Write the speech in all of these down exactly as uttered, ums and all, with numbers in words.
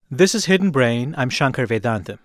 This is Hidden Brain. I'm Shankar Vedantam.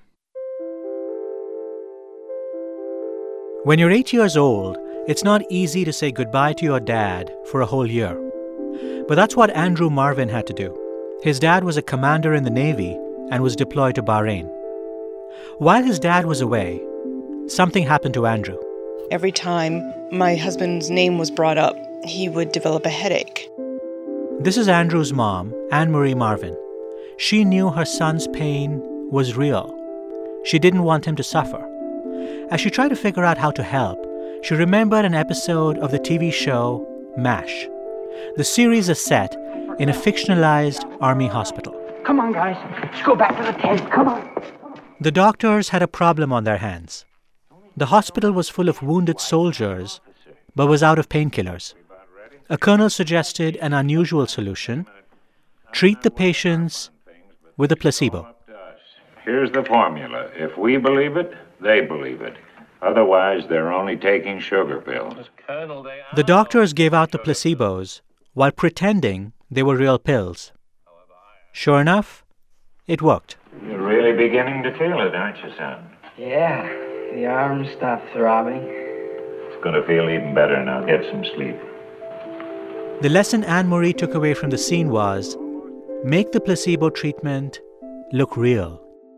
When you're eight years old, it's not easy to say goodbye to your dad for a whole year. But that's what Andrew Marvin had to do. His dad was a commander in the Navy and was deployed to Bahrain. While his dad was away, something happened to Andrew. Every time my husband's name was brought up, he would develop a headache. This is Andrew's mom, Anne Marie Marvin. She knew her son's pain was real. She didn't want him to suffer. As she tried to figure out how to help, she remembered an episode of the T V show MASH. The series is set in a fictionalized army hospital. Come on, guys. Let's go back to the tent. Come on. The doctors had a problem on their hands. The hospital was full of wounded soldiers, but was out of painkillers. A colonel suggested an unusual solution: treat the patients with a placebo. Here's the formula. If we believe it, they believe it. Otherwise, they're only taking sugar pills. The doctors gave out the placebos while pretending they were real pills. Sure enough, it worked. You're really beginning to feel it, aren't you, son? Yeah, the arms stop throbbing. It's going to feel even better now. Get some sleep. The lesson Anne-Marie took away from the scene was, make the placebo treatment look real.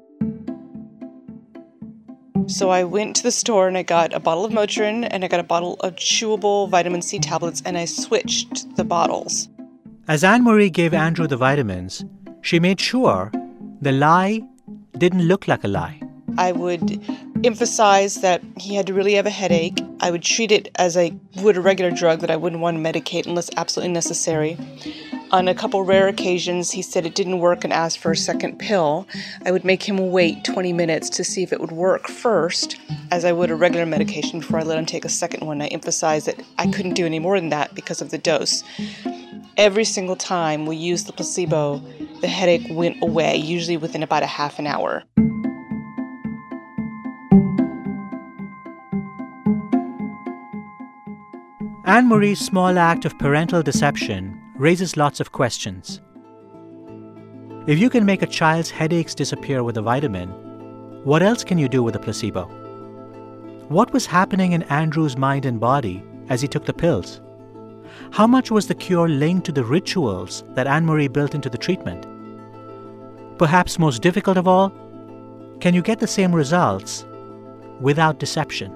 So I went to the store and I got a bottle of Motrin and I got a bottle of chewable vitamin C tablets, and I switched the bottles. As Anne-Marie gave Andrew the vitamins, she made sure the lie didn't look like a lie. I would emphasize that he had to really have a headache. I would treat it as I would a regular drug that I wouldn't want to medicate unless absolutely necessary. On a couple rare occasions, he said it didn't work and asked for a second pill. I would make him wait twenty minutes to see if it would work first, as I would a regular medication, before I let him take a second one. I emphasized that I couldn't do any more than that because of the dose. Every single time we used the placebo, the headache went away, usually within about a half an hour. Anne-Marie's small act of parental deception raises lots of questions. If you can make a child's headaches disappear with a vitamin, what else can you do with a placebo? What was happening in Andrew's mind and body as he took the pills? How much was the cure linked to the rituals that Anne-Marie built into the treatment? Perhaps most difficult of all, can you get the same results without deception?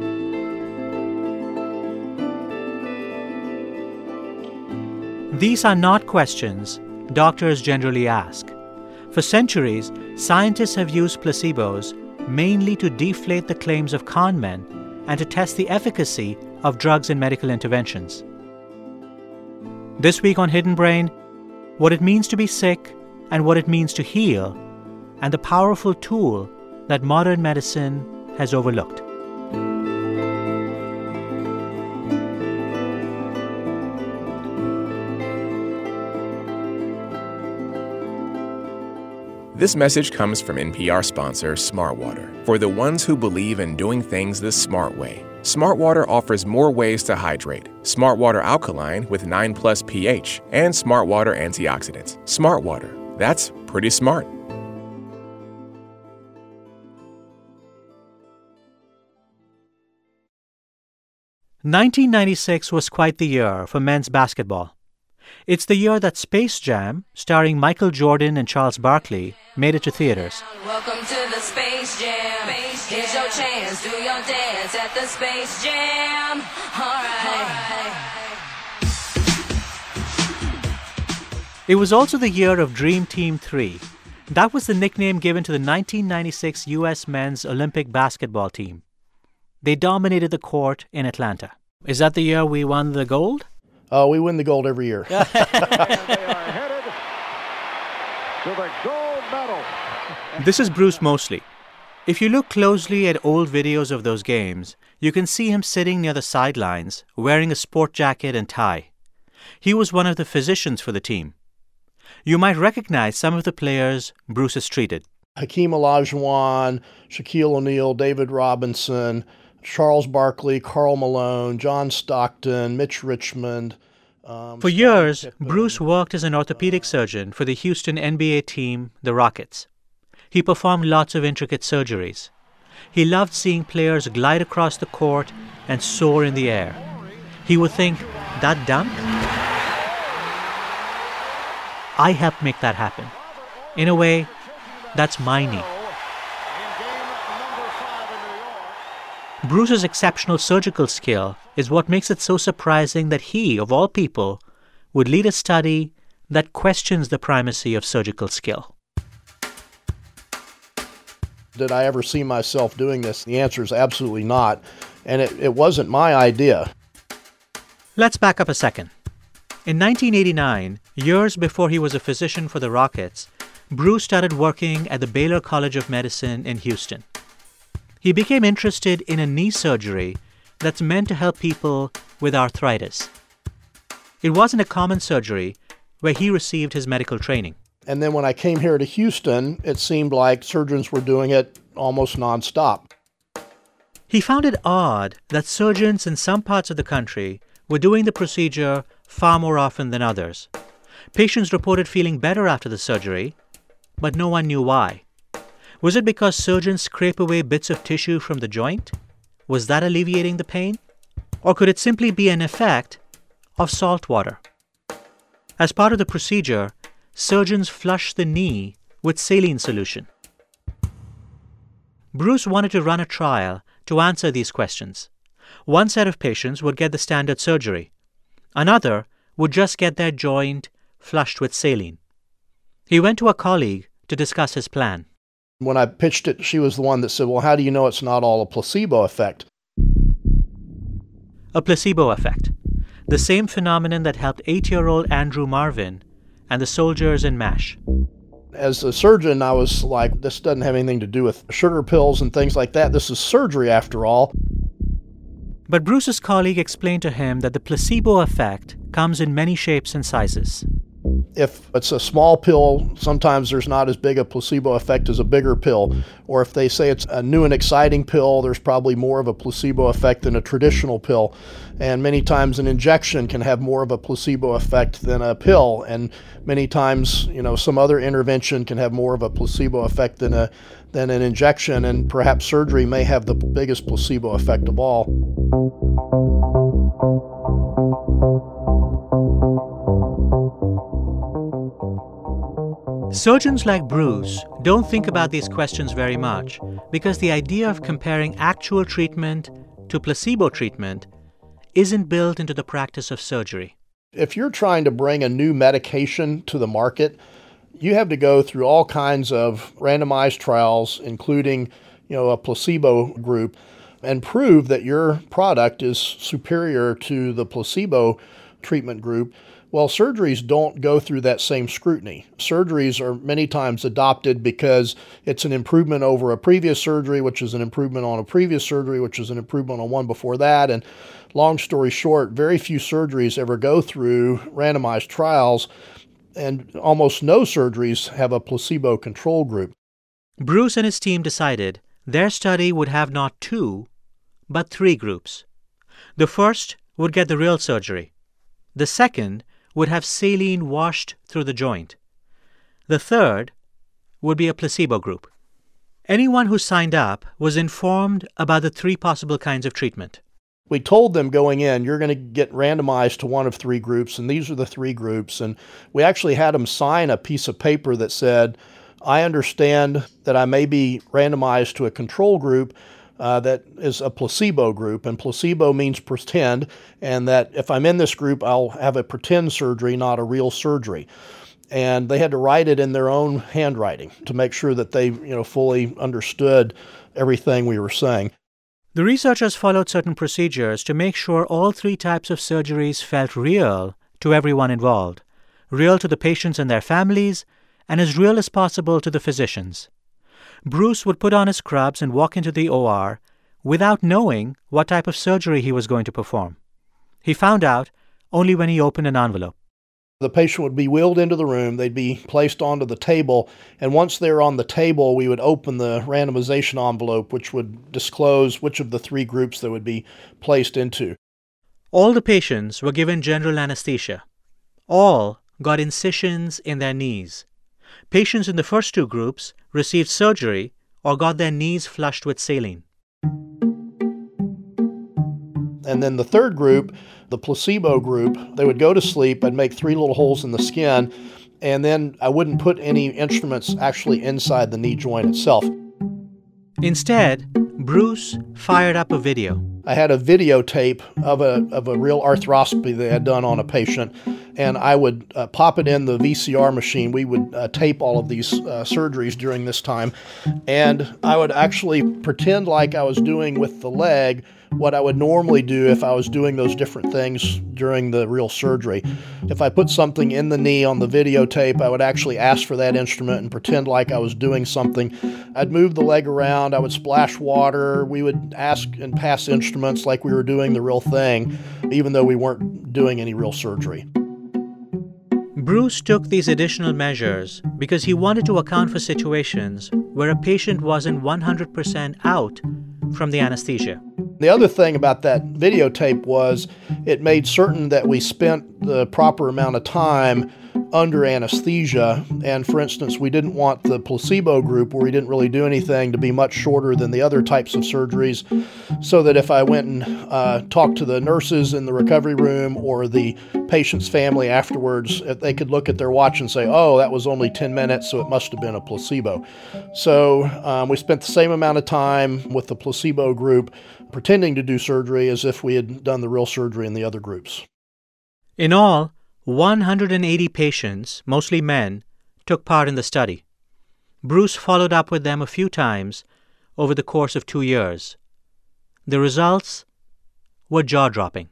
These are not questions doctors generally ask. For centuries, scientists have used placebos mainly to deflate the claims of con men and to test the efficacy of drugs and medical interventions. This week on Hidden Brain, what it means to be sick and what it means to heal, and the powerful tool that modern medicine has overlooked. This message comes from N P R sponsor Smartwater. For the ones who believe in doing things the smart way, Smartwater offers more ways to hydrate. Smartwater Alkaline with nine plus pH and Smartwater Antioxidants. Smartwater, that's pretty smart. nineteen ninety-six was quite the year for men's basketball. It's the year that Space Jam, starring Michael Jordan and Charles Barkley, made it to theaters. Welcome to the Space Jam. Here's your chance. Do your dance at the Space Jam. All right. It was also the year of Dream Team three. That was the nickname given to the nineteen ninety-six U S men's Olympic basketball team. They dominated the court in Atlanta. Is that the year we won the gold? Oh, uh, we win the gold every year. They are headed to the gold medal. This is Bruce Mosley. If you look closely at old videos of those games, you can see him sitting near the sidelines, wearing a sport jacket and tie. He was one of the physicians for the team. You might recognize some of the players Bruce has treated. Hakeem Olajuwon, Shaquille O'Neal, David Robinson, Charles Barkley, Karl Malone, John Stockton, Mitch Richmond, Um, For years, Bruce worked as an orthopedic surgeon for the Houston N B A team, the Rockets. He performed lots of intricate surgeries. He loved seeing players glide across the court and soar in the air. He would think, that dunk? I helped make that happen. In a way, that's my knee. Bruce's exceptional surgical skill is what makes it so surprising that he, of all people, would lead a study that questions the primacy of surgical skill. Did I ever see myself doing this? The answer is absolutely not. And it, it wasn't my idea. Let's back up a second. In nineteen eighty-nine, years before he was a physician for the Rockets, Bruce started working at the Baylor College of Medicine in Houston. He became interested in a knee surgery that's meant to help people with arthritis. It wasn't a common surgery where he received his medical training. And then when I came here to Houston, it seemed like surgeons were doing it almost nonstop. He found it odd that surgeons in some parts of the country were doing the procedure far more often than others. Patients reported feeling better after the surgery, but no one knew why. Was it because surgeons scrape away bits of tissue from the joint? Was that alleviating the pain? Or could it simply be an effect of salt water? As part of the procedure, surgeons flush the knee with saline solution. Bruce wanted to run a trial to answer these questions. One set of patients would get the standard surgery. Another would just get their joint flushed with saline. He went to a colleague to discuss his plan. When I pitched it, she was the one that said, well, how do you know it's not all a placebo effect? A placebo effect, the same phenomenon that helped eight-year-old Andrew Marvin and the soldiers in MASH. As a surgeon, I was like, this doesn't have anything to do with sugar pills and things like that. This is surgery after all. But Bruce's colleague explained to him that the placebo effect comes in many shapes and sizes. If it's a small pill, sometimes there's not as big a placebo effect as a bigger pill. Or if they say it's a new and exciting pill, there's probably more of a placebo effect than a traditional pill. And many times an injection can have more of a placebo effect than a pill. And many times, you know, some other intervention can have more of a placebo effect than a than an injection. And perhaps surgery may have the biggest placebo effect of all. Surgeons like Bruce don't think about these questions very much because the idea of comparing actual treatment to placebo treatment isn't built into the practice of surgery. If you're trying to bring a new medication to the market, you have to go through all kinds of randomized trials, including, you know, a placebo group, and prove that your product is superior to the placebo treatment group. Well, surgeries don't go through that same scrutiny. Surgeries are many times adopted because it's an improvement over a previous surgery, which is an improvement on a previous surgery, which is an improvement on one before that. And long story short, very few surgeries ever go through randomized trials, and almost no surgeries have a placebo control group. Bruce and his team decided their study would have not two, but three groups. The first would get the real surgery. The second would have saline washed through the joint. The third would be a placebo group. Anyone who signed up was informed about the three possible kinds of treatment. We told them going in, you're going to get randomized to one of three groups, and these are the three groups. And we actually had them sign a piece of paper that said, I understand that I may be randomized to a control group Uh, that is a placebo group, and placebo means pretend, and that if I'm in this group, I'll have a pretend surgery, not a real surgery. And they had to write it in their own handwriting to make sure that they, you know, fully understood everything we were saying. The researchers followed certain procedures to make sure all three types of surgeries felt real to everyone involved, real to the patients and their families, and as real as possible to the physicians. Bruce would put on his scrubs and walk into the O R without knowing what type of surgery he was going to perform. He found out only when he opened an envelope. The patient would be wheeled into the room, they'd be placed onto the table, and once they're on the table, we would open the randomization envelope, which would disclose which of the three groups they would be placed into. All the patients were given general anesthesia. All got incisions in their knees. Patients in the first two groups received surgery or got their knees flushed with saline. And then the third group, the placebo group, they would go to sleep. I'd make three little holes in the skin, and then I wouldn't put any instruments actually inside the knee joint itself. Instead, Bruce fired up a video. I had a videotape of a of a real arthroscopy they had done on a patient, and I would uh, pop it in the V C R machine. We would uh, tape all of these uh, surgeries during this time, and I would actually pretend like I was doing with the leg what I would normally do if I was doing those different things during the real surgery. If I put something in the knee on the videotape, I would actually ask for that instrument and pretend like I was doing something. I'd move the leg around, I would splash water, we would ask and pass instruments like we were doing the real thing, even though we weren't doing any real surgery. Bruce took these additional measures because he wanted to account for situations where a patient wasn't one hundred percent out from the anesthesia. The other thing about that videotape was it made certain that we spent the proper amount of time under anesthesia. And for instance, we didn't want the placebo group, where we didn't really do anything, to be much shorter than the other types of surgeries, so that if I went and uh, talked to the nurses in the recovery room or the patient's family afterwards, if they could look at their watch and say, oh, that was only ten minutes, so it must have been a placebo. So um, we spent the same amount of time with the placebo group pretending to do surgery as if we had done the real surgery in the other groups. In all, one hundred eighty patients, mostly men, took part in the study. Bruce followed up with them a few times over the course of two years. The results were jaw-dropping.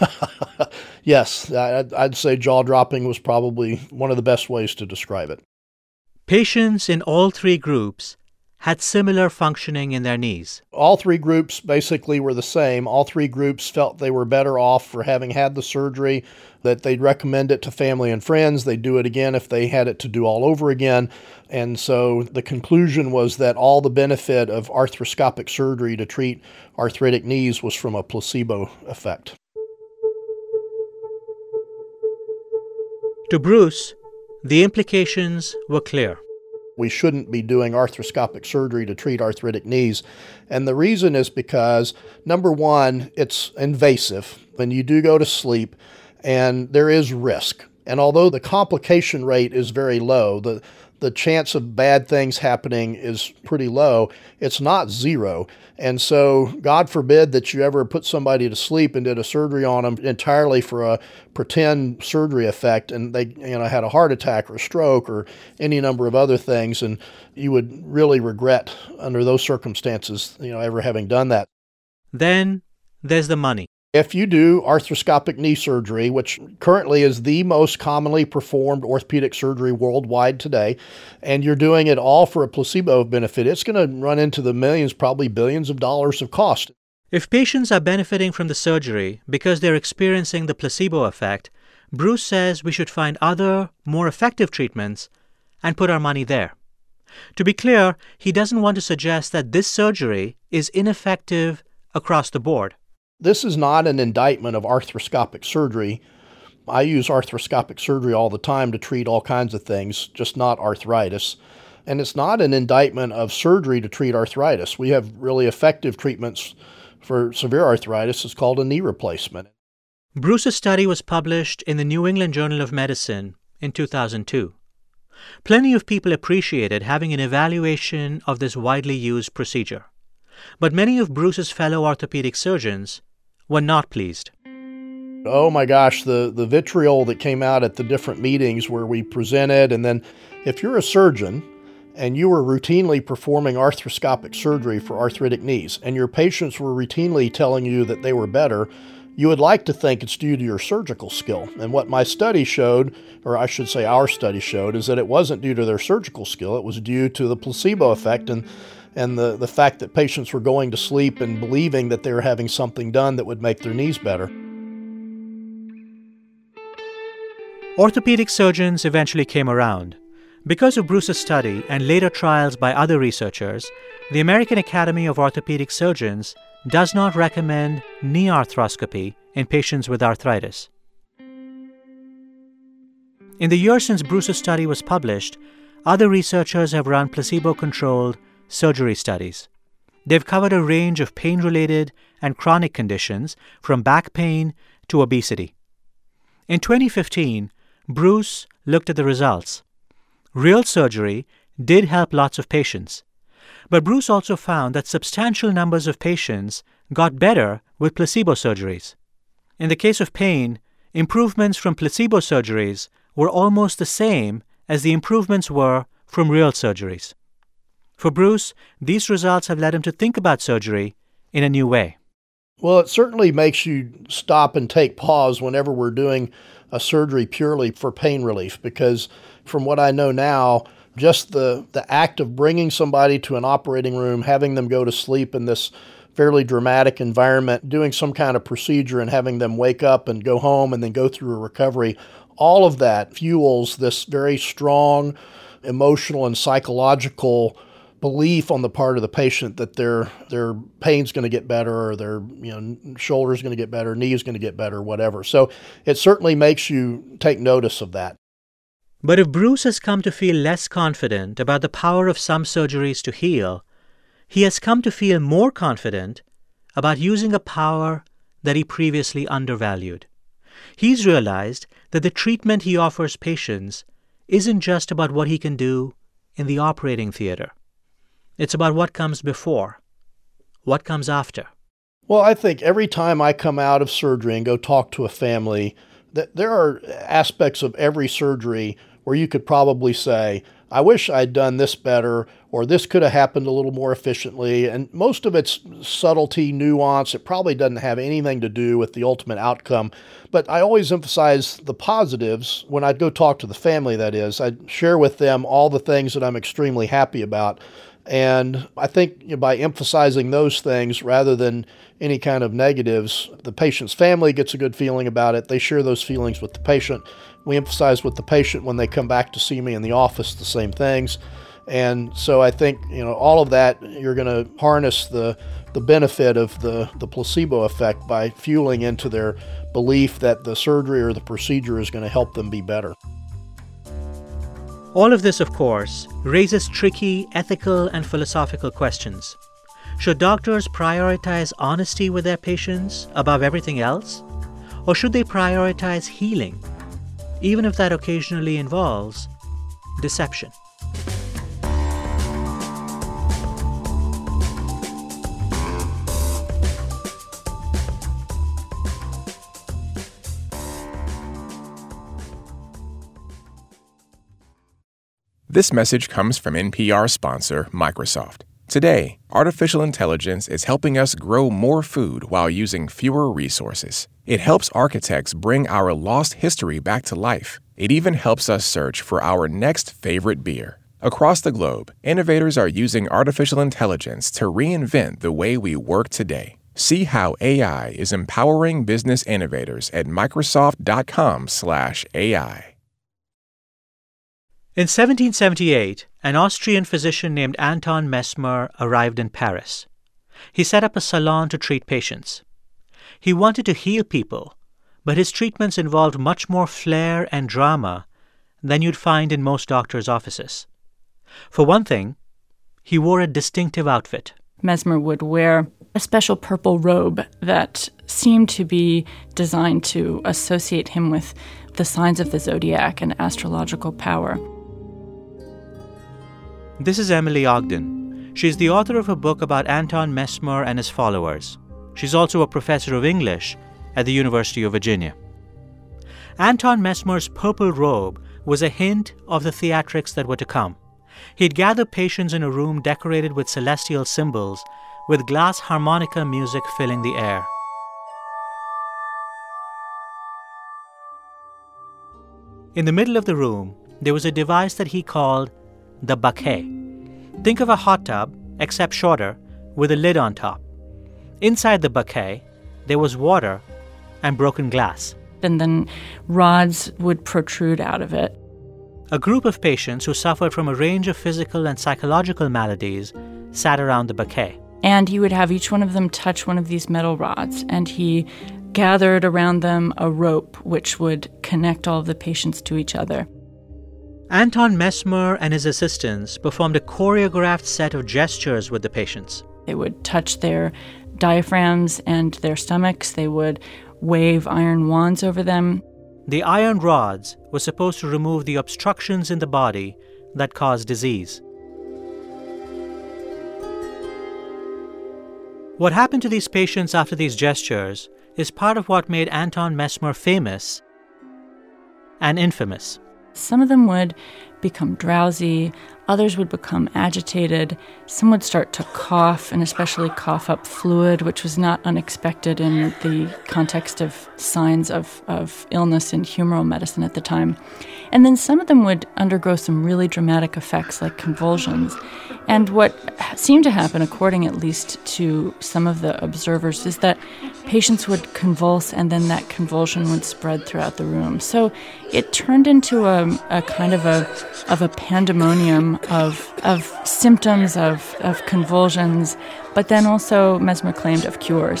Yes, I'd say jaw-dropping was probably one of the best ways to describe it. Patients in all three groups had similar functioning in their knees. All three groups basically were the same. All three groups felt they were better off for having had the surgery, that they'd recommend it to family and friends. They'd do it again if they had it to do all over again. And so the conclusion was that all the benefit of arthroscopic surgery to treat arthritic knees was from a placebo effect. To Bruce, the implications were clear. We shouldn't be doing arthroscopic surgery to treat arthritic knees. And the reason is because, number one, it's invasive. When you do go to sleep, and there is risk. And although the complication rate is very low, the, the chance of bad things happening is pretty low, it's not zero. And so God forbid that you ever put somebody to sleep and did a surgery on them entirely for a pretend surgery effect, and they you know had a heart attack or a stroke or any number of other things, and you would really regret under those circumstances you know ever having done that. Then there's the money. If you do arthroscopic knee surgery, which currently is the most commonly performed orthopedic surgery worldwide today, and you're doing it all for a placebo benefit, it's going to run into the millions, probably billions of dollars of cost. If patients are benefiting from the surgery because they're experiencing the placebo effect, Bruce says we should find other, more effective treatments and put our money there. To be clear, he doesn't want to suggest that this surgery is ineffective across the board. This is not an indictment of arthroscopic surgery. I use arthroscopic surgery all the time to treat all kinds of things, just not arthritis. And it's not an indictment of surgery to treat arthritis. We have really effective treatments for severe arthritis. It's called a knee replacement. Bruce's study was published in the New England Journal of Medicine in two thousand two. Plenty of people appreciated having an evaluation of this widely used procedure. But many of Bruce's fellow orthopedic surgeons were not pleased. Oh my gosh, the, the vitriol that came out at the different meetings where we presented, and then if you're a surgeon and you were routinely performing arthroscopic surgery for arthritic knees, and your patients were routinely telling you that they were better, you would like to think it's due to your surgical skill. And what my study showed, or I should say our study showed, is that it wasn't due to their surgical skill. It was due to the placebo effect and and the, the fact that patients were going to sleep and believing that they were having something done that would make their knees better. Orthopedic surgeons eventually came around, Because of Bruce's study and later trials by other researchers, the American Academy of Orthopedic Surgeons does not recommend knee arthroscopy in patients with arthritis. In the years since Bruce's study was published, other researchers have run placebo-controlled surgery studies. They've covered a range of pain-related and chronic conditions, from back pain to obesity. In twenty fifteen, Bruce looked at the results. Real surgery did help lots of patients, but Bruce also found that substantial numbers of patients got better with placebo surgeries. In the case of pain, improvements from placebo surgeries were almost the same as the improvements were from real surgeries. For Bruce, these results have led him to think about surgery in a new way. Well, it certainly makes you stop and take pause whenever we're doing a surgery purely for pain relief, because from what I know now, just the, the act of bringing somebody to an operating room, having them go to sleep in this fairly dramatic environment, doing some kind of procedure and having them wake up and go home and then go through a recovery, all of that fuels this very strong emotional and psychological belief on the part of the patient that their their pain's going to get better, or their you know shoulder's going to get better, knee's going to get better, whatever. So it certainly makes you take notice of that. But if Bruce has come to feel less confident about the power of some surgeries to heal, he has come to feel more confident about using a power that he previously undervalued. He's realized that the treatment he offers patients isn't just about what he can do in the operating theater. It's about what comes before, what comes after. Well, I think every time I come out of surgery and go talk to a family, that there are aspects of every surgery where you could probably say, I wish I'd done this better, or this could have happened a little more efficiently. And most of it's subtlety, nuance. It probably doesn't have anything to do with the ultimate outcome. But I always emphasize the positives when I go talk to the family, that is. I share with them all the things that I'm extremely happy about. And I think you know, by emphasizing those things rather than any kind of negatives, the patient's family gets a good feeling about it. They share those feelings with the patient. We emphasize with the patient when they come back to see me in the office the same things. And so I think, you know, all of that, you're going to harness the the benefit of the, the placebo effect by fueling into their belief that the surgery or the procedure is going to help them be better. All of this, of course, raises tricky ethical and philosophical questions. Should doctors prioritize honesty with their patients above everything else? Or should they prioritize healing, even if that occasionally involves deception? This message comes from N P R sponsor Microsoft. Today, artificial intelligence is helping us grow more food while using fewer resources. It helps architects bring our lost history back to life. It even helps us search for our next favorite beer. Across the globe, innovators are using artificial intelligence to reinvent the way we work today. See how A I is empowering business innovators at Microsoft dot com slash A I. In seventeen seventy-eight, an Austrian physician named Anton Mesmer arrived in Paris. He set up a salon to treat patients. He wanted to heal people, but his treatments involved much more flair and drama than you'd find in most doctors' offices. For one thing, he wore a distinctive outfit. Mesmer would wear a special purple robe that seemed to be designed to associate him with the signs of the zodiac and astrological power. This is Emily Ogden. She's the author of a book about Anton Mesmer and his followers. She's also a professor of English at the University of Virginia. Anton Mesmer's purple robe was a hint of the theatrics that were to come. He'd gather patients in a room decorated with celestial symbols, with glass harmonica music filling the air. In the middle of the room, there was a device that he called the baquet. Think of a hot tub, except shorter, with a lid on top. Inside the baquet, there was water and broken glass. And then rods would protrude out of it. A group of patients who suffered from a range of physical and psychological maladies sat around the bouquet. And he would have each one of them touch one of these metal rods, and he gathered around them a rope which would connect all of the patients to each other. Anton Mesmer and his assistants performed a choreographed set of gestures with the patients. They would touch their diaphragms and their stomachs. They would wave iron wands over them. The iron rods were supposed to remove the obstructions in the body that cause disease. What happened to these patients after these gestures is part of what made Anton Mesmer famous and infamous. Some of them would become drowsy, others would become agitated, some would start to cough, and especially cough up fluid, which was not unexpected in the context of signs of, of illness in humoral medicine at the time. And then some of them would undergo some really dramatic effects like convulsions. And what seemed to happen, according at least to some of the observers, is that patients would convulse and then that convulsion would spread throughout the room. So it turned into a, a kind of a of a pandemonium of of symptoms of, of convulsions, but then also Mesmer claimed of cures.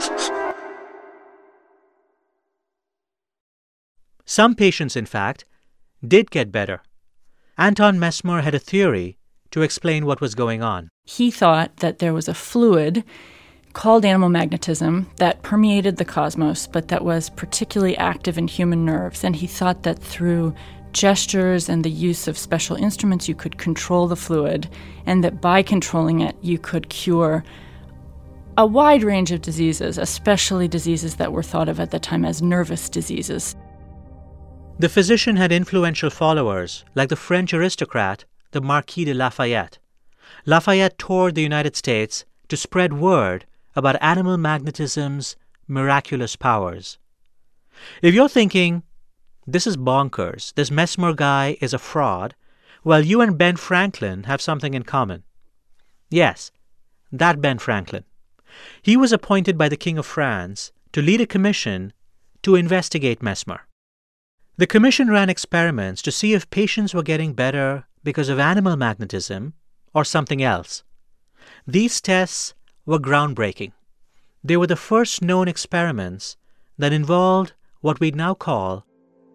Some patients, in fact, did get better. Anton Mesmer had a theory to explain what was going on. He thought that there was a fluid called animal magnetism that permeated the cosmos, but that was particularly active in human nerves. And he thought that through gestures and the use of special instruments, you could control the fluid, and that by controlling it, you could cure a wide range of diseases, especially diseases that were thought of at the time as nervous diseases. The physician had influential followers, like the French aristocrat, the Marquis de Lafayette. Lafayette toured the United States to spread word about animal magnetism's miraculous powers. If you're thinking, this is bonkers, this Mesmer guy is a fraud, well, you and Ben Franklin have something in common. Yes, that Ben Franklin. He was appointed by the King of France to lead a commission to investigate Mesmer. The commission ran experiments to see if patients were getting better because of animal magnetism or something else. These tests were groundbreaking. They were the first known experiments that involved what we'd now call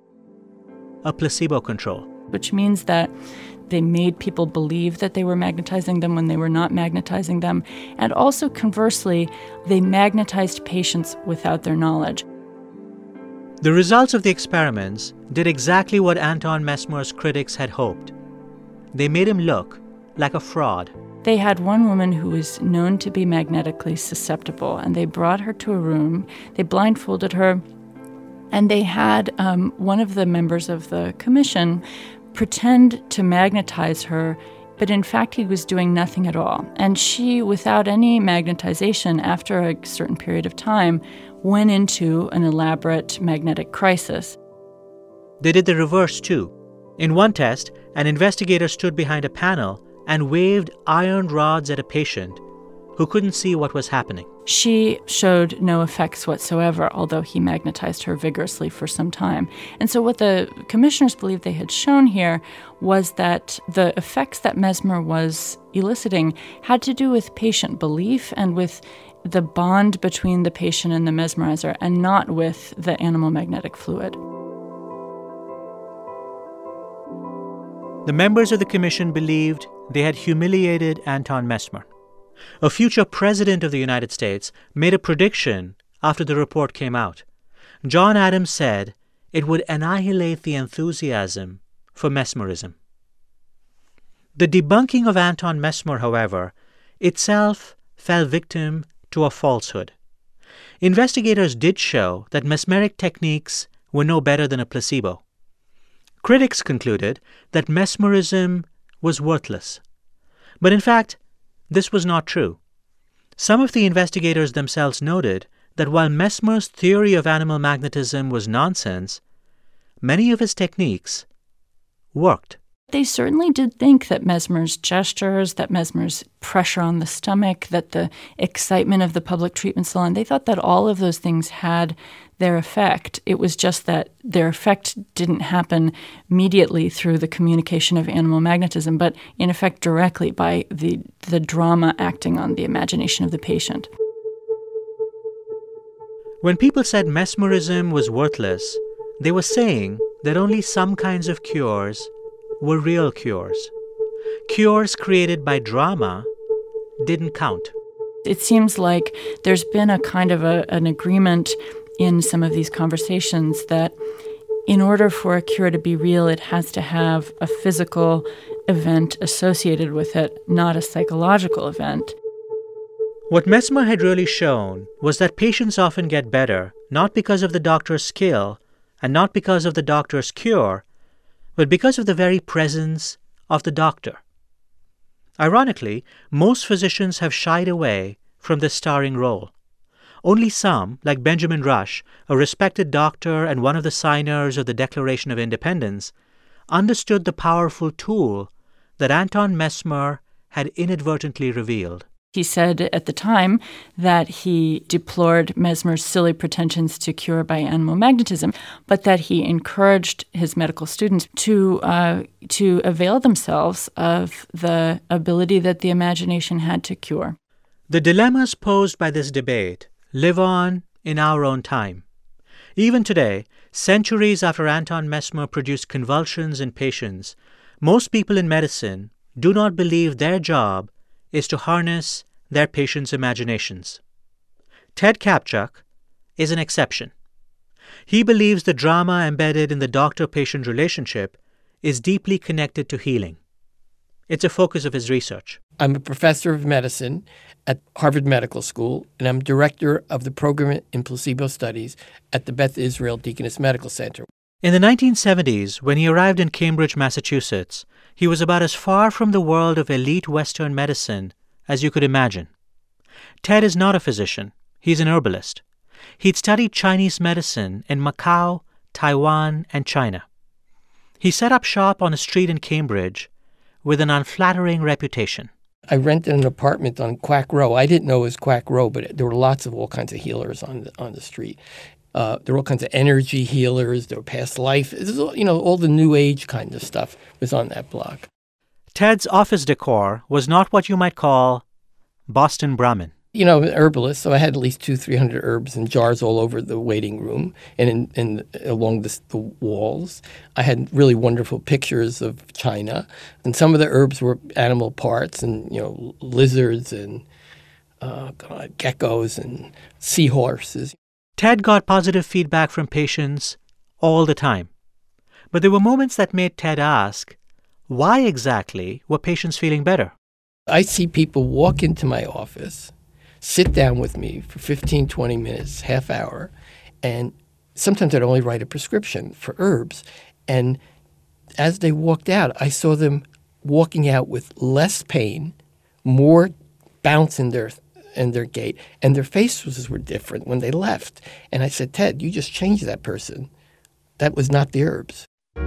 a placebo control. Which means that they made people believe that they were magnetizing them when they were not magnetizing them. And also, conversely, they magnetized patients without their knowledge. The results of the experiments did exactly what Anton Mesmer's critics had hoped. They made him look like a fraud. They had one woman who was known to be magnetically susceptible, and they brought her to a room. They blindfolded her, and they had um, one of the members of the commission pretend to magnetize her, but in fact he was doing nothing at all. And she, without any magnetization, after a certain period of time, went into an elaborate magnetic crisis. They did the reverse, too. In one test, an investigator stood behind a panel and waved iron rods at a patient who couldn't see what was happening. She showed no effects whatsoever, although he magnetized her vigorously for some time. And so what the commissioners believed they had shown here was that the effects that Mesmer was eliciting had to do with patient belief and with the bond between the patient and the mesmerizer, and not with the animal magnetic fluid. The members of the commission believed they had humiliated Anton Mesmer. A future president of the United States made a prediction after the report came out. John Adams said it would annihilate the enthusiasm for mesmerism. The debunking of Anton Mesmer, however, itself fell victim to a falsehood. Investigators did show that mesmeric techniques were no better than a placebo. Critics concluded that mesmerism was worthless. But in fact, this was not true. Some of the investigators themselves noted that while Mesmer's theory of animal magnetism was nonsense, many of his techniques worked. They certainly did think that Mesmer's gestures, that Mesmer's pressure on the stomach, that the excitement of the public treatment salon, they thought that all of those things had their effect. It was just that their effect didn't happen immediately through the communication of animal magnetism, but in effect directly by the, the drama acting on the imagination of the patient. When people said mesmerism was worthless, they were saying that only some kinds of cures were real cures. Cures created by drama didn't count. It seems like there's been a kind of a, an agreement in some of these conversations that in order for a cure to be real, it has to have a physical event associated with it, not a psychological event. What Mesmer had really shown was that patients often get better not because of the doctor's skill and not because of the doctor's cure, but because of the very presence of the doctor. Ironically, most physicians have shied away from this starring role. Only some, like Benjamin Rush, a respected doctor and one of the signers of the Declaration of Independence, understood the powerful tool that Anton Mesmer had inadvertently revealed. He said at the time that he deplored Mesmer's silly pretensions to cure by animal magnetism, but that he encouraged his medical students to uh, to avail themselves of the ability that the imagination had to cure. The dilemmas posed by this debate live on in our own time. Even today, centuries after Anton Mesmer produced convulsions in patients, most people in medicine do not believe their job is to harness their patients' imaginations. Ted Kaptchuk is an exception. He believes the drama embedded in the doctor-patient relationship is deeply connected to healing. It's a focus of his research. I'm a professor of medicine at Harvard Medical School, and I'm director of the program in placebo studies at the Beth Israel Deaconess Medical Center. In the nineteen seventies, when he arrived in Cambridge, Massachusetts, he was about as far from the world of elite Western medicine as you could imagine. Ted is not a physician. He's an herbalist. He'd studied Chinese medicine in Macau, Taiwan, and China. He set up shop on a street in Cambridge with an unflattering reputation. I rented an apartment on Quack Row. I didn't know it was Quack Row, but there were lots of all kinds of healers on the, on the street. Uh, there were all kinds of energy healers. There were past life. This is all, you know, all the new age kind of stuff was on that block. Ted's office decor was not what you might call Boston Brahmin. You know, I'm an herbalist, so I had at least two, three hundred herbs in jars all over the waiting room and in, in along the, the walls. I had really wonderful pictures of China, and some of the herbs were animal parts, and you know, lizards and uh, God, geckos and seahorses. Ted got positive feedback from patients all the time, but there were moments that made Ted ask, why exactly were patients feeling better? I see people walk into my office, sit down with me for fifteen, twenty minutes, half hour, and sometimes I'd only write a prescription for herbs. And as they walked out, I saw them walking out with less pain, more bounce in their in their gait, and their faces were different when they left. And I said, Ted, you just changed that person. That was not the herbs.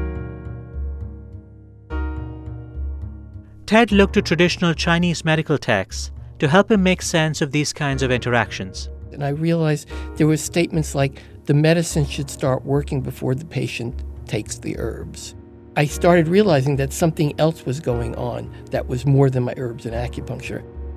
Ted looked to traditional Chinese medical texts to help him make sense of these kinds of interactions. And I realized there were statements like, the medicine should start working before the patient takes the herbs. I started realizing that something else was going on that was more than my herbs and acupuncture.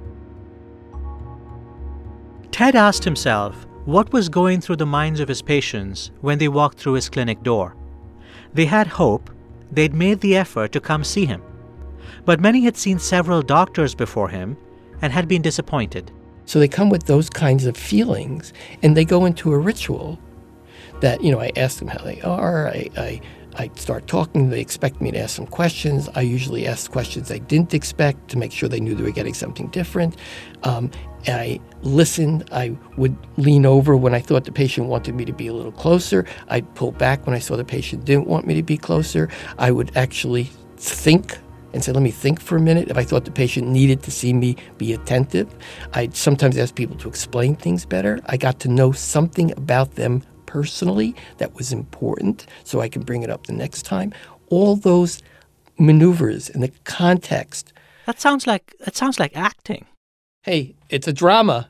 Ted asked himself what was going through the minds of his patients when they walked through his clinic door. They had hope. They'd made the effort to come see him. But many had seen several doctors before him and had been disappointed. So they come with those kinds of feelings, and they go into a ritual that, you know, I ask them how they are. I, I, I start talking. They expect me to ask them questions. I usually ask questions they didn't expect to make sure they knew they were getting something different. Um, I listened. I would lean over when I thought the patient wanted me to be a little closer. I'd pull back when I saw the patient didn't want me to be closer. I would actually think and say, let me think for a minute. If I thought the patient needed to see me be attentive, I'd sometimes ask people to explain things better. I got to know something about them personally that was important so I can bring it up the next time. All those maneuvers and the context. That sounds like that sounds like acting. Hey, it's a drama.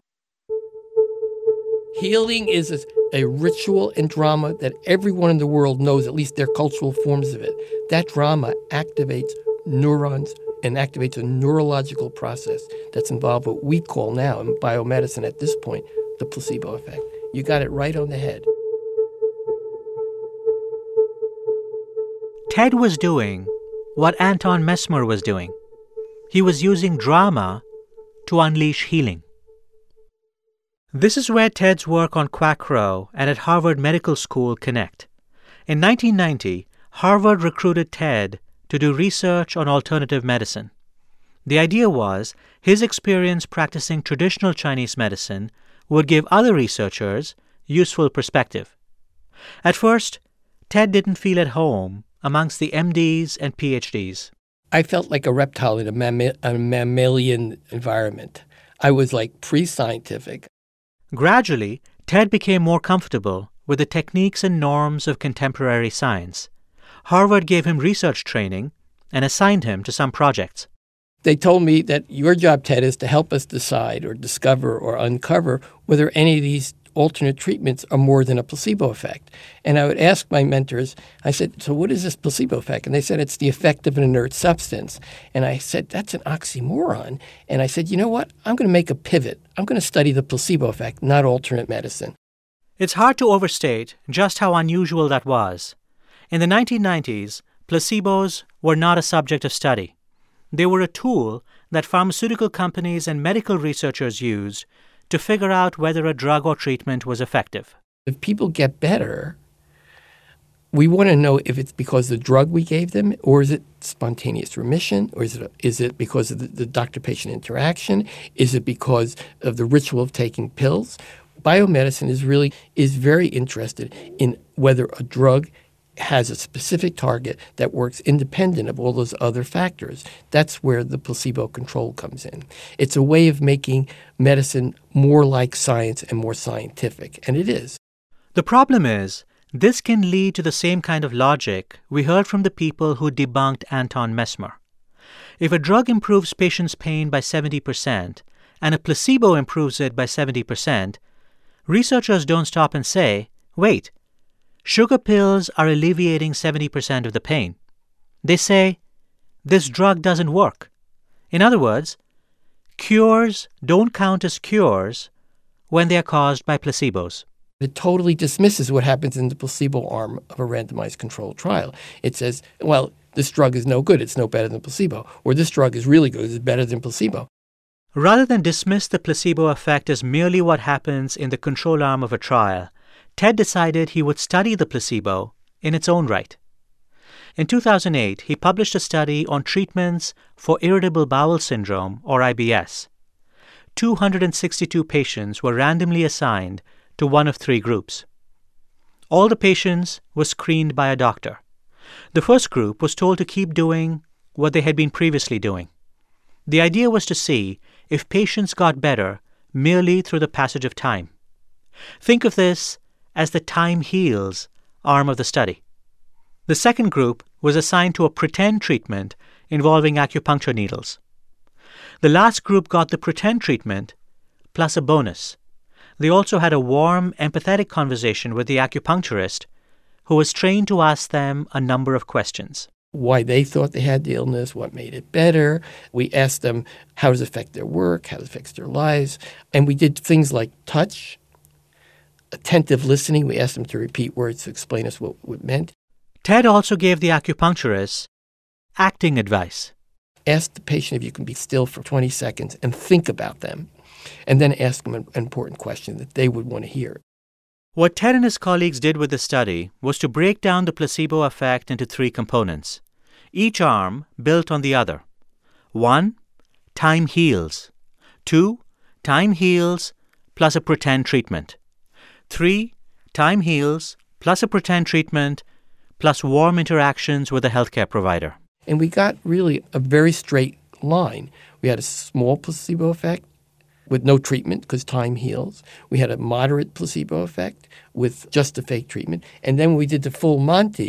Healing is a, a ritual and drama that everyone in the world knows, at least their cultural forms of it. That drama activates neurons and activates a neurological process that's involved what we call now in biomedicine at this point, the placebo effect. You got it right on the head. Ted was doing what Anton Mesmer was doing. He was using drama to unleash healing. This is where Ted's work on Quackrow and at Harvard Medical School connect. In nineteen ninety, Harvard recruited Ted to do research on alternative medicine. The idea was his experience practicing traditional Chinese medicine would give other researchers useful perspective. At first, Ted didn't feel at home amongst the M Ds and P H Ds. I felt like a reptile in a, mamma- a mammalian environment. I was like pre-scientific. Gradually, Ted became more comfortable with the techniques and norms of contemporary science. Harvard gave him research training and assigned him to some projects. They told me that your job, Ted, is to help us decide or discover or uncover whether any of these alternate treatments are more than a placebo effect. And I would ask my mentors, I said, so what is this placebo effect? And they said, it's the effect of an inert substance. And I said, that's an oxymoron. And I said, you know what? I'm going to make a pivot. I'm going to study the placebo effect, not alternate medicine. It's hard to overstate just how unusual that was. In the nineteen nineties, placebos were not a subject of study. They were a tool that pharmaceutical companies and medical researchers used to figure out whether a drug or treatment was effective. If people get better, we want to know if it's because of the drug we gave them, or is it spontaneous remission, or is it is it because of the, the doctor-patient interaction? Is it because of the ritual of taking pills? Biomedicine is really is very interested in whether a drug has a specific target that works independent of all those other factors. That's where the placebo control comes in. It's a way of making medicine more like science and more scientific, and it is. The problem is, this can lead to the same kind of logic we heard from the people who debunked Anton Mesmer. If a drug improves patients' pain by seventy percent and a placebo improves it by seventy percent, researchers don't stop and say, wait, sugar pills are alleviating seventy percent of the pain. They say, this drug doesn't work. In other words, cures don't count as cures when they are caused by placebos. It totally dismisses what happens in the placebo arm of a randomized controlled trial. It says, well, this drug is no good, it's no better than placebo, or this drug is really good, it's better than placebo. Rather than dismiss the placebo effect as merely what happens in the control arm of a trial, Ted decided he would study the placebo in its own right. In two thousand eight, he published a study on treatments for irritable bowel syndrome, or I B S. two hundred sixty-two patients were randomly assigned to one of three groups. All the patients were screened by a doctor. The first group was told to keep doing what they had been previously doing. The idea was to see if patients got better merely through the passage of time. Think of this as the time heals arm of the study. The second group was assigned to a pretend treatment involving acupuncture needles. The last group got the pretend treatment plus a bonus. They also had a warm, empathetic conversation with the acupuncturist, who was trained to ask them a number of questions. Why they thought they had the illness, what made it better. We asked them how does it affect their work, how does it affect their lives. And we did things like touch, attentive listening. We asked them to repeat words to explain us what it meant. Ted also gave the acupuncturist acting advice. Ask the patient if you can be still for twenty seconds and think about them, and then ask them an important question that they would want to hear. What Ted and his colleagues did with the study was to break down the placebo effect into three components, each arm built on the other. One, time heals. Two, time heals plus a pretend treatment. Three, time heals plus a pretend treatment plus warm interactions with a healthcare provider. And we got really a very straight line. We had a small placebo effect with no treatment because time heals. We had a moderate placebo effect with just a fake treatment. And then when we did the full Monty,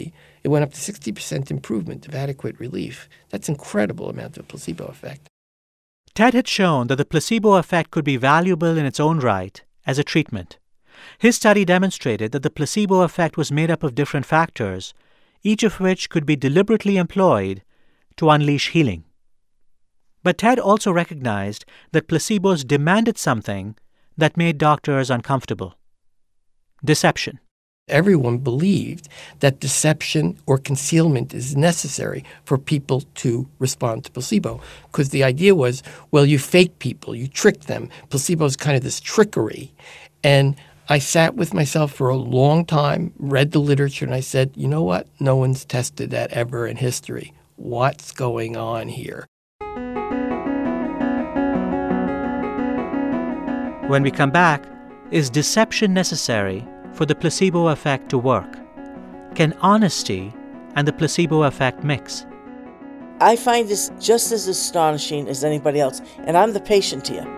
it went up to sixty percent improvement of adequate relief. That's an incredible amount of placebo effect. Ted had shown that the placebo effect could be valuable in its own right as a treatment. His study demonstrated that the placebo effect was made up of different factors, each of which could be deliberately employed to unleash healing. But Ted also recognized that placebos demanded something that made doctors uncomfortable: deception. Everyone believed that deception or concealment is necessary for people to respond to placebo, because the idea was, well, you fake people, you trick them. Placebo is kind of this trickery. And I sat with myself for a long time, read the literature, and I said, you know what? No one's tested that ever in history. What's going on here? When we come back, is deception necessary for the placebo effect to work? Can honesty and the placebo effect mix? I find this just as astonishing as anybody else, and I'm the patient here.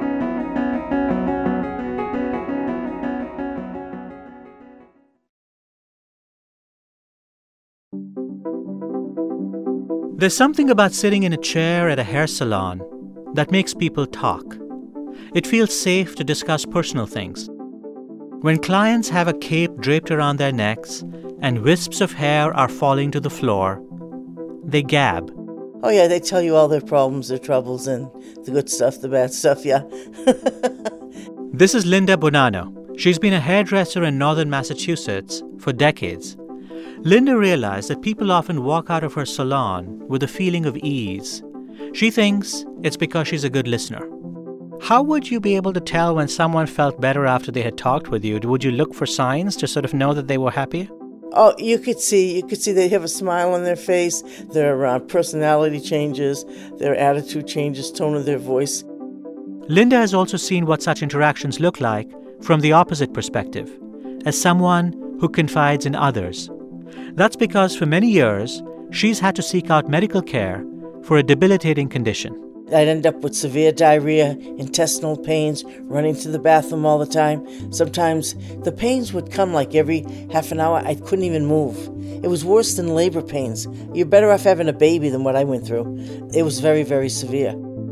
There's something about sitting in a chair at a hair salon that makes people talk. It feels safe to discuss personal things. When clients have a cape draped around their necks and wisps of hair are falling to the floor, they gab. Oh, yeah, they tell you all their problems, their troubles, and the good stuff, the bad stuff, yeah. This is Linda Bonanno. She's been a hairdresser in northern Massachusetts for decades. Linda realized that people often walk out of her salon with a feeling of ease. She thinks it's because she's a good listener. How would you be able to tell when someone felt better after they had talked with you? Would you look for signs to sort of know that they were happy? Oh, you could see. You could see they have a smile on their face. Their uh, personality changes. Their attitude changes, tone of their voice. Linda has also seen what such interactions look like from the opposite perspective, as someone who confides in others. That's because for many years, she's had to seek out medical care for a debilitating condition. I'd end up with severe diarrhea, intestinal pains, running to the bathroom all the time. Sometimes the pains would come like every half an hour. I couldn't even move. It was worse than labor pains. You're better off having a baby than what I went through. It was very, very severe.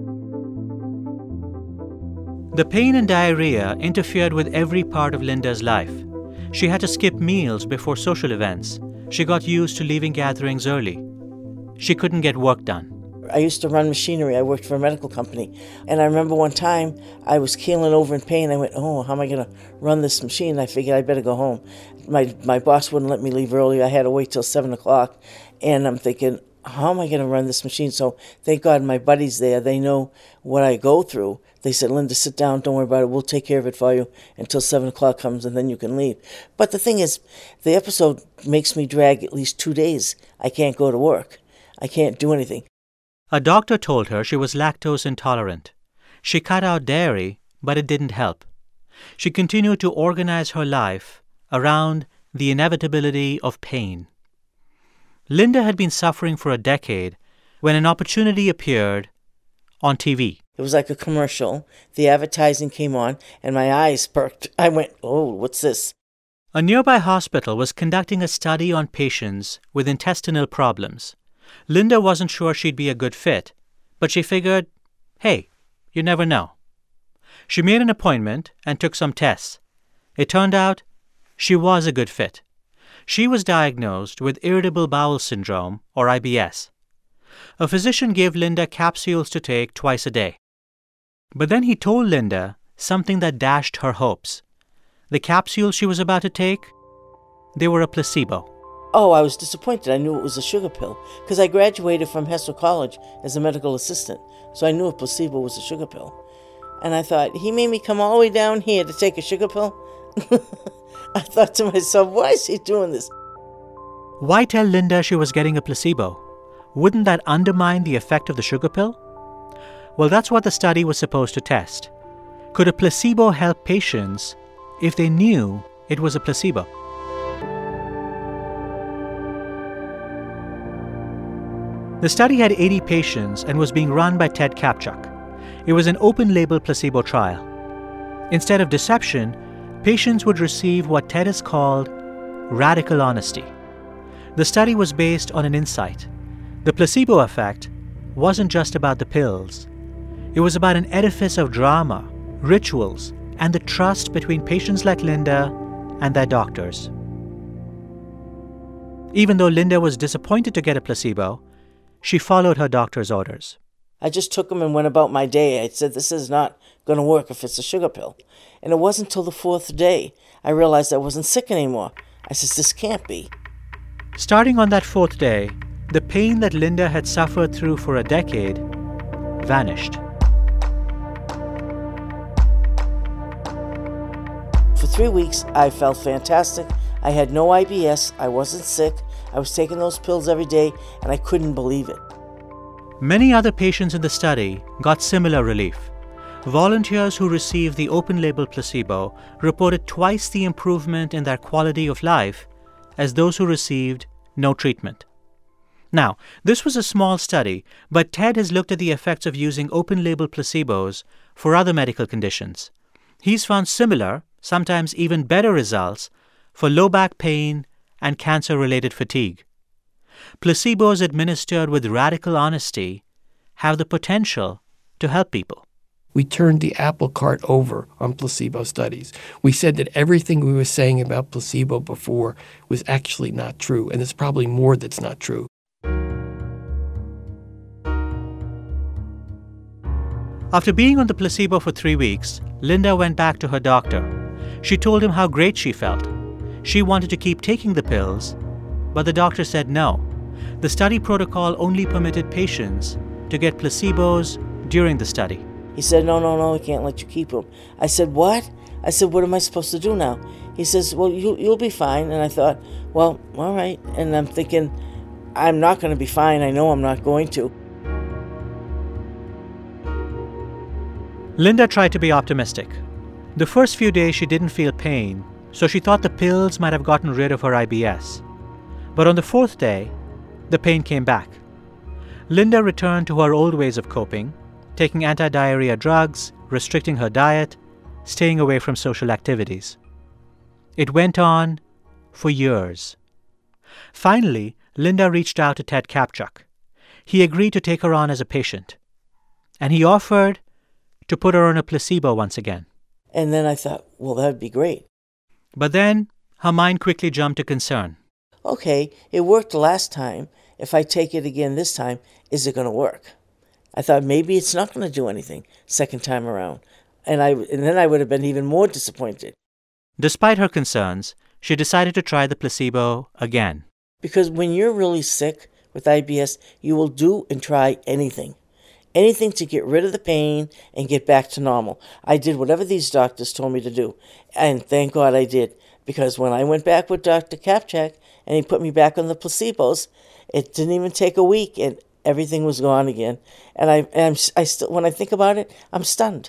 The pain and diarrhea interfered with every part of Linda's life. She had to skip meals before social events. She got used to leaving gatherings early. She couldn't get work done. I used to run machinery. I worked for a medical company. And I remember one time I was keeling over in pain. I went, oh, how am I going to run this machine? I figured I better go home. My my boss wouldn't let me leave early. I had to wait till seven o'clock. And I'm thinking, how am I going to run this machine? So thank God my buddies there, they know what I go through. They said, Linda, sit down. Don't worry about it. We'll take care of it for you until seven o'clock comes, and then you can leave. But the thing is, the episode makes me drag at least two days. I can't go to work. I can't do anything. A doctor told her she was lactose intolerant. She cut out dairy, but it didn't help. She continued to organize her life around the inevitability of pain. Linda had been suffering for a decade when an opportunity appeared on T V. It was like a commercial. The advertising came on, and my eyes perked. I went, oh, what's this? A nearby hospital was conducting a study on patients with intestinal problems. Linda wasn't sure she'd be a good fit, but she figured, hey, you never know. She made an appointment and took some tests. It turned out she was a good fit. She was diagnosed with irritable bowel syndrome, or I B S. A physician gave Linda capsules to take twice a day. But then he told Linda something that dashed her hopes. The capsules she was about to take, they were a placebo. Oh, I was disappointed. I knew it was a sugar pill because I graduated from Hessel College as a medical assistant, so I knew a placebo was a sugar pill. And I thought, he made me come all the way down here to take a sugar pill? I thought to myself, why is he doing this? Why tell Linda she was getting a placebo? Wouldn't that undermine the effect of the sugar pill? Well, that's what the study was supposed to test. Could a placebo help patients if they knew it was a placebo? The study had eighty patients and was being run by Ted Kaptchuk. It was an open-label placebo trial. Instead of deception, patients would receive what Ted has called radical honesty. The study was based on an insight. The placebo effect wasn't just about the pills. It was about an edifice of drama, rituals, and the trust between patients like Linda and their doctors. Even though Linda was disappointed to get a placebo, she followed her doctor's orders. I just took them and went about my day. I said, this is not going to work if it's a sugar pill. And it wasn't until the fourth day I realized I wasn't sick anymore. I said, this can't be. Starting on that fourth day, the pain that Linda had suffered through for a decade vanished. For three weeks, I felt fantastic. I had no I B S. I wasn't sick. I was taking those pills every day, and I couldn't believe it. Many other patients in the study got similar relief. Volunteers who received the open-label placebo reported twice the improvement in their quality of life as those who received no treatment. Now, this was a small study, but Ted has looked at the effects of using open-label placebos for other medical conditions. He's found similar, sometimes even better results for low back pain and cancer-related fatigue. Placebos administered with radical honesty have the potential to help people. We turned the apple cart over on placebo studies. We said that everything we were saying about placebo before was actually not true, and there's probably more that's not true. After being on the placebo for three weeks, Linda went back to her doctor. She told him how great she felt. She wanted to keep taking the pills, but the doctor said no. The study protocol only permitted patients to get placebos during the study. He said, no, no, no, we can't let you keep them. I said, what? I said, what am I supposed to do now? He says, well, you, you'll be fine. And I thought, well, all right. And I'm thinking, I'm not going to be fine. I know I'm not going to. Linda tried to be optimistic. The first few days she didn't feel pain, so she thought the pills might have gotten rid of her I B S. But on the fourth day, the pain came back. Linda returned to her old ways of coping, taking anti-diarrhea drugs, restricting her diet, staying away from social activities. It went on for years. Finally, Linda reached out to Ted Kaptchuk. He agreed to take her on as a patient, and he offered to put her on a placebo once again. And then I thought, well, that'd be great. But then her mind quickly jumped to concern. Okay, it worked last time. If I take it again this time, is it going to work? I thought maybe it's not going to do anything second time around. And I and then I would have been even more disappointed. Despite her concerns, she decided to try the placebo again. Because when you're really sick with I B S, you will do and try anything. Anything to get rid of the pain and get back to normal. I did whatever these doctors told me to do. And thank God I did. Because when I went back with Doctor Kaptchuk and he put me back on the placebos, it didn't even take a week and everything was gone again. And I, and I'm, I still, when I think about it, I'm stunned.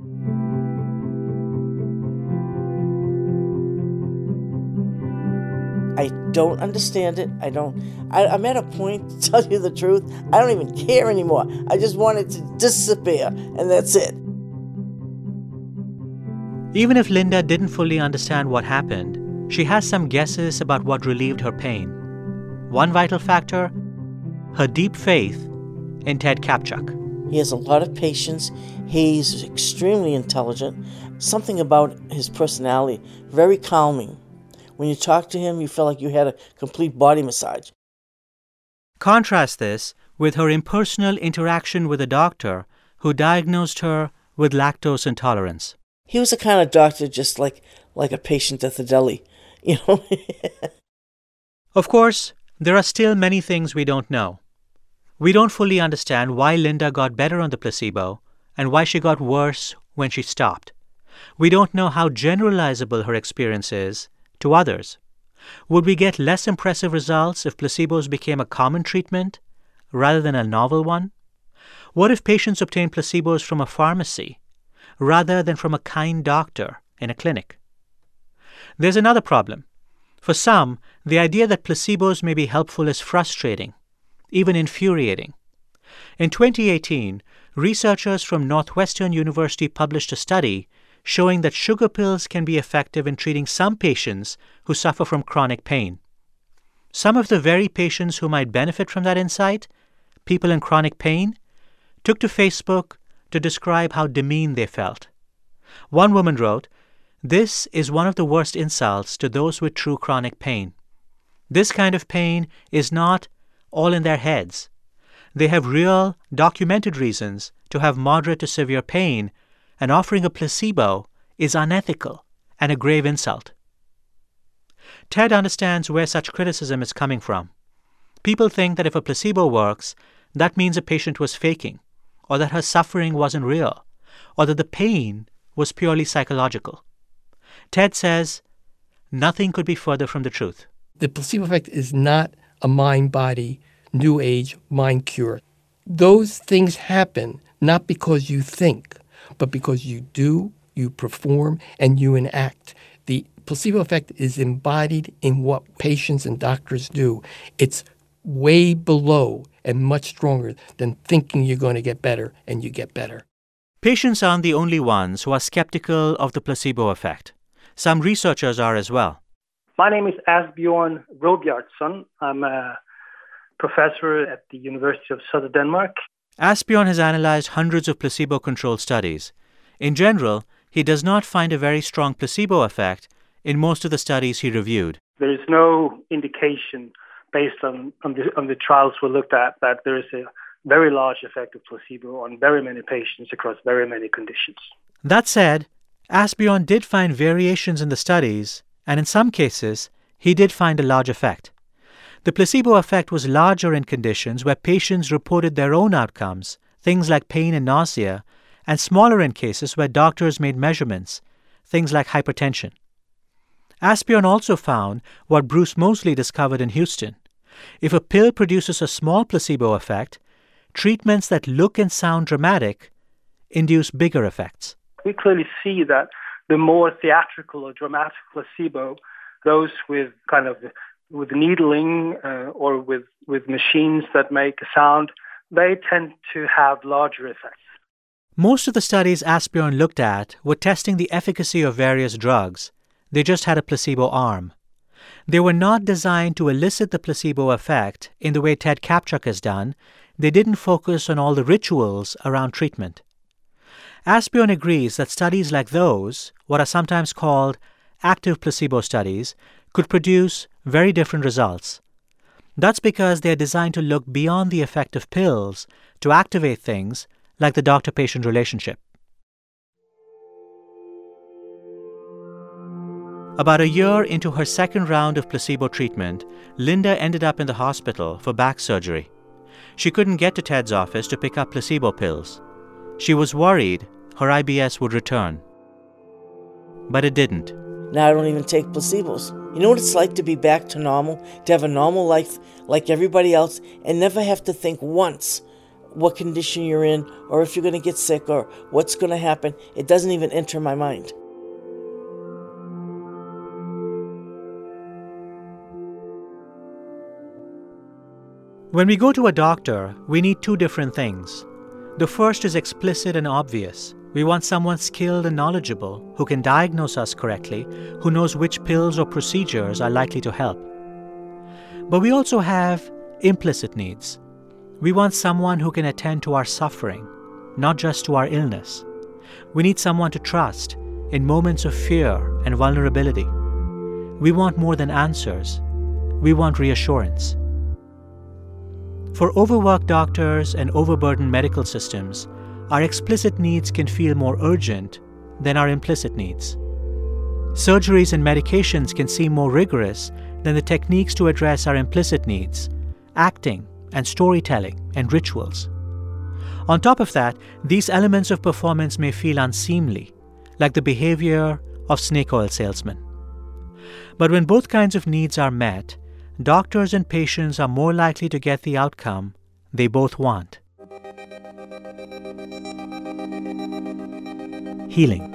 I don't understand it. I don't. I, I'm at a point, to tell you the truth, I don't even care anymore. I just want it to disappear, and that's it. Even if Linda didn't fully understand what happened, she has some guesses about what relieved her pain. One vital factor, her deep faith in Ted Kaptchuk. He has a lot of patience. He's extremely intelligent. Something about his personality, very calming. When you talk to him, you feel like you had a complete body massage. Contrast this with her impersonal interaction with a doctor who diagnosed her with lactose intolerance. He was the kind of doctor just like, like a patient at the deli, you know. Of course, there are still many things we don't know. We don't fully understand why Linda got better on the placebo and why she got worse when she stopped. We don't know how generalizable her experience is to others. Would we get less impressive results if placebos became a common treatment rather than a novel one? What if patients obtained placebos from a pharmacy rather than from a kind doctor in a clinic? There's another problem. For some, the idea that placebos may be helpful is frustrating, even infuriating. In twenty eighteen, researchers from Northwestern University published a study showing that sugar pills can be effective in treating some patients who suffer from chronic pain. Some of the very patients who might benefit from that insight, people in chronic pain, took to Facebook to describe how demeaned they felt. One woman wrote, "This is one of the worst insults to those with true chronic pain. This kind of pain is not all in their heads. They have real, documented reasons to have moderate to severe pain, and offering a placebo is unethical and a grave insult." Ted understands where such criticism is coming from. People think that if a placebo works, that means a patient was faking, or that her suffering wasn't real, or that the pain was purely psychological. Ted says nothing could be further from the truth. The placebo effect is not a mind-body, new age mind cure. Those things happen not because you think, but because you do, you perform, and you enact. The placebo effect is embodied in what patients and doctors do. It's way below and much stronger than thinking you're going to get better and you get better. Patients aren't the only ones who are skeptical of the placebo effect. Some researchers are as well. My name is Asbjørn Robjardsson. I'm a professor at the University of Southern Denmark. Asbjørn has analyzed hundreds of placebo-controlled studies. In general, he does not find a very strong placebo effect in most of the studies he reviewed. There is no indication based on, on, the, on the trials we looked at that there is a very large effect of placebo on very many patients across very many conditions. That said, Asbjørn did find variations in the studies, and in some cases, he did find a large effect. The placebo effect was larger in conditions where patients reported their own outcomes, things like pain and nausea, and smaller in cases where doctors made measurements, things like hypertension. Asbjørn also found what Bruce Moseley discovered in Houston. If a pill produces a small placebo effect, treatments that look and sound dramatic induce bigger effects. We clearly see that the more theatrical or dramatic placebo, those with kind of with needling uh, or with, with machines that make a sound, they tend to have larger effects. Most of the studies Asbjørn looked at were testing the efficacy of various drugs. They just had a placebo arm. They were not designed to elicit the placebo effect in the way Ted Kaptchuk has done. They didn't focus on all the rituals around treatment. Asbjørn agrees that studies like those, what are sometimes called active placebo studies, could produce very different results. That's because they're designed to look beyond the effect of pills to activate things like the doctor-patient relationship. About a year into her second round of placebo treatment, Linda ended up in the hospital for back surgery. She couldn't get to Ted's office to pick up placebo pills. She was worried her I B S would return. But it didn't. Now I don't even take placebos. You know what it's like to be back to normal, to have a normal life like everybody else, and never have to think once what condition you're in, or if you're going to get sick, or what's going to happen. It doesn't even enter my mind. When we go to a doctor, we need two different things. The first is explicit and obvious. We want someone skilled and knowledgeable who can diagnose us correctly, who knows which pills or procedures are likely to help. But we also have implicit needs. We want someone who can attend to our suffering, not just to our illness. We need someone to trust in moments of fear and vulnerability. We want more than answers. We want reassurance. For overworked doctors and overburdened medical systems, our explicit needs can feel more urgent than our implicit needs. Surgeries and medications can seem more rigorous than the techniques to address our implicit needs, acting and storytelling and rituals. On top of that, these elements of performance may feel unseemly, like the behavior of snake oil salesmen. But when both kinds of needs are met, doctors and patients are more likely to get the outcome they both want. Healing.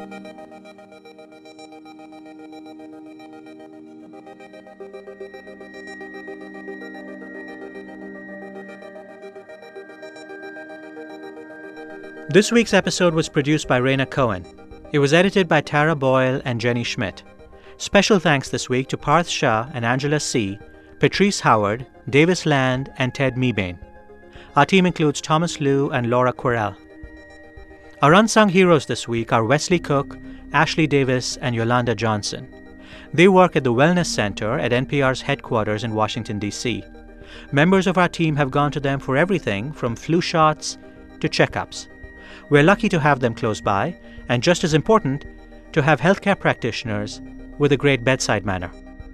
This week's episode was produced by Raina Cohen. It was edited by Tara Boyle and Jenny Schmidt. Special thanks this week to Parth Shah and Angela C., Patrice Howard, Davis Land, and Ted Mebane. Our team includes Thomas Liu and Laura Quirrell. Our unsung heroes this week are Wesley Cook, Ashley Davis, and Yolanda Johnson. They work at the Wellness Center at N P R's headquarters in Washington, D C Members of our team have gone to them for everything from flu shots to checkups. We're lucky to have them close by, and just as important, to have healthcare practitioners with a great bedside manner.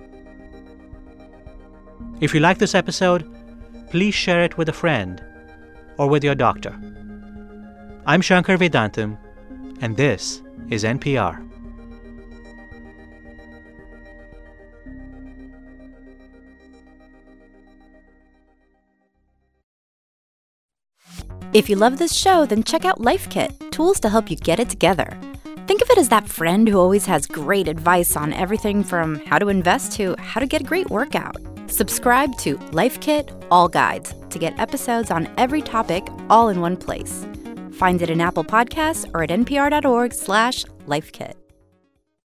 If you like this episode, please share it with a friend or with your doctor. I'm Shankar Vedantam, and this is N P R. If you love this show, then check out Life Kit, tools to help you get it together. Think of it as that friend who always has great advice on everything from how to invest to how to get a great workout. Subscribe to Life Kit All Guides to get episodes on every topic all in one place. Find it in Apple Podcasts or at npr.org slash lifekit.